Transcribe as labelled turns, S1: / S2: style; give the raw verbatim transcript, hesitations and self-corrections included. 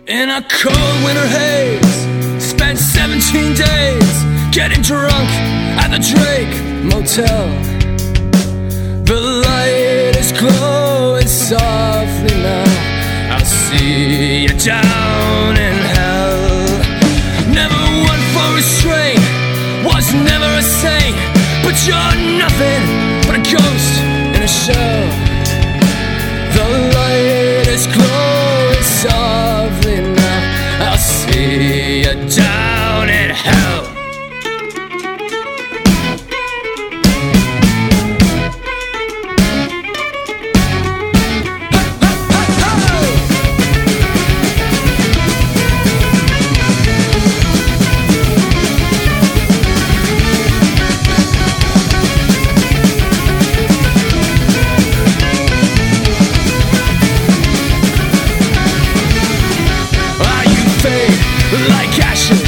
S1: In a cold winter haze, spent seventeen days getting drunk at the Drake Motel. The light is glowing softly now. I'll see you down in hell. Never one for restraint, was never a saint, but you're nothing but a ghost in a shell. The light is glowing softly now. I'll see you down in hell. Like ashes